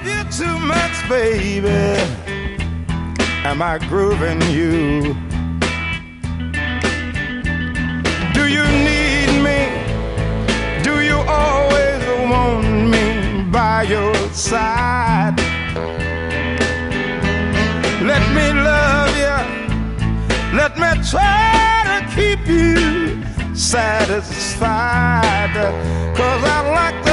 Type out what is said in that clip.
you too much, baby. Am I grooving you? Do you need me? Do you always want me by your side? Let me love you. Let me try to keep you satisfied. 'Cause I like the